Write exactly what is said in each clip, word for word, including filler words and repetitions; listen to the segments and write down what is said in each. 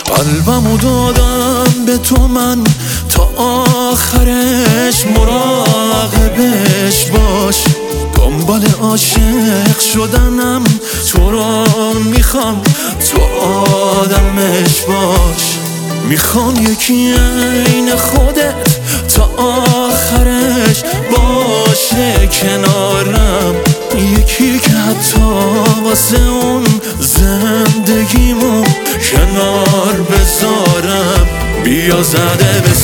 قلبمو دادم به تو من تا آخرش، مراقبش باش. دنبال عاشق شدنم، تو رو میخوام تو آدمش باش. میخوام یکی عین خودت تا آخرش باشه کنارم، یکی که حتی واسه اون زندگیمو کنار بذارم. بیا زده به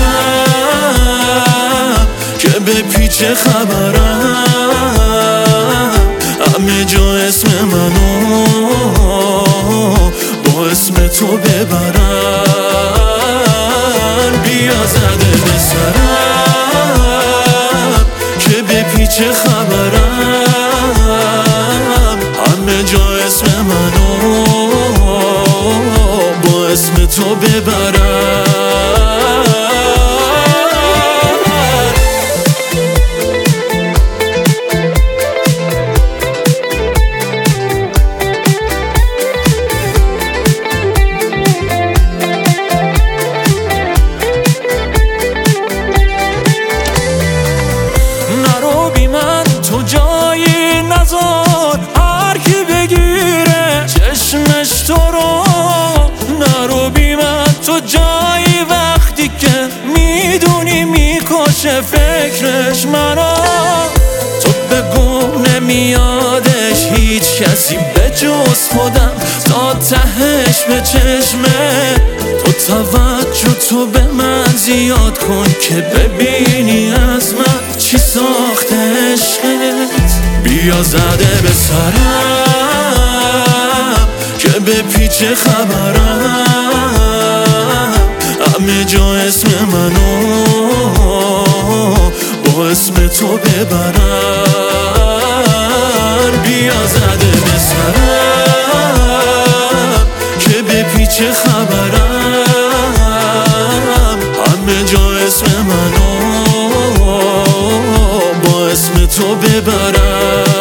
سرم که به پیچ خبرم، همه جا اسم منو با اسم تو ببرن. بیا زده به سرم که به پیچ خبرم، همه جا اسم منو با اسم تو ببرن. تو جایی نذار هر کی بگیره چشمش تو رو، نرو بی من تو جایی وقتی که میدونی میکشه فکرش منو. تو بگو نمیادش هیچ کسی به جز خودم، تا تهش به چشمه تو توجه تو به من زیاد کن که ببینی از من چی ساخته عشقت. بیا زده به سرم که به پیچ خبرم، همه جا اسم منو با اسم تو ببرن. بیا زده به سرم که به پیچ خبرم، همه جا اسم منو با اسم تو ببرن.